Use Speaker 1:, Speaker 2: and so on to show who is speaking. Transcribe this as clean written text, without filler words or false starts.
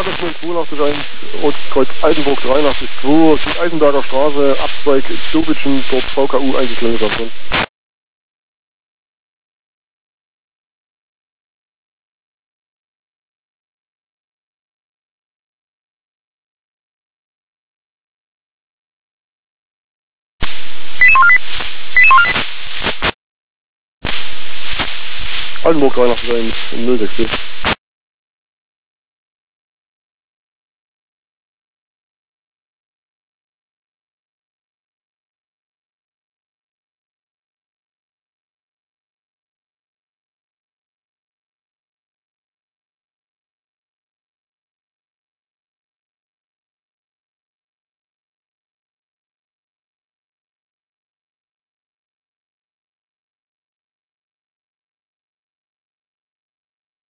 Speaker 1: Lagersmünd 82.1, Ortskreuz Altenburg 83.2, Südeisenberger Straße, Abzweig Zobitschen, dort VKU eingeklingelt davon. Altenburg 83.1, 060.